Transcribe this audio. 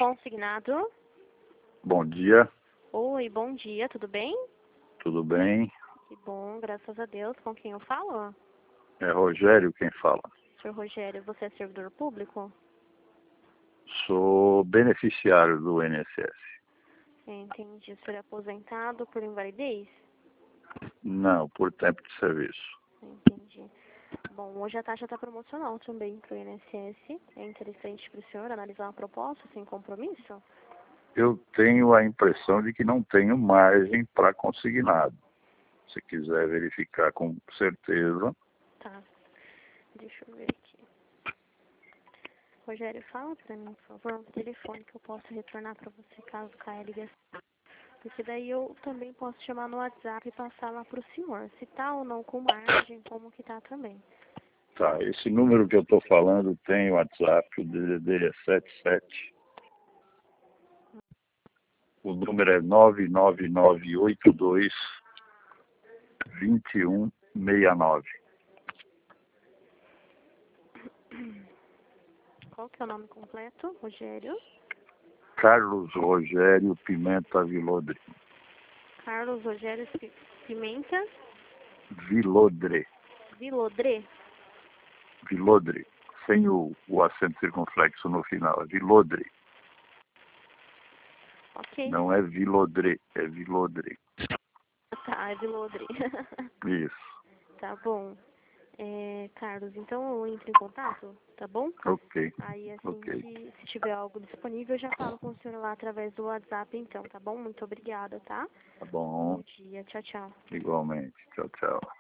consignado. Bom dia, Oi, bom dia, tudo bem? tudo bem? Que bom, graças a Deus. Com quem eu falo? É Rogério quem fala. Senhor Rogério, você é servidor público? Sou beneficiário do INSS. Entendi. O senhor é aposentado por invalidez? Não, por tempo de serviço. Entendi. Bom, hoje a taxa está promocional também para o INSS. É interessante para o senhor analisar a proposta sem compromisso? Eu tenho a impressão de que não tenho margem para consignado. Se quiser verificar com certeza. Tá. Deixa eu ver aqui. Rogério, fala para mim, por favor, um telefone que eu possa retornar para você caso caia a ligação. Porque daí eu também posso chamar no WhatsApp e passar lá para o senhor. Se tá ou não com margem, como que tá também. Tá, esse número que eu estou falando tem WhatsApp, o DDD é 77. O número é 99982-2169. Qual que é o nome completo? Rogério? Carlos Rogério Pimenta Vilodre. Carlos Rogério Pimenta Vilodre. Vilodre. Vilodre. Sem o acento circunflexo no final. É Vilodre. Ok. Não é Vilodre, é Vilodre. Tá, é Vilodre. Isso. Tá bom. Carlos, então eu entro em contato, tá bom? Ok. Aí assim Ok. se tiver algo disponível, eu já falo com o senhor lá através do WhatsApp então, tá bom? Muito obrigada, tá? Tá bom. Bom dia, tchau, tchau. Igualmente. Tchau, tchau.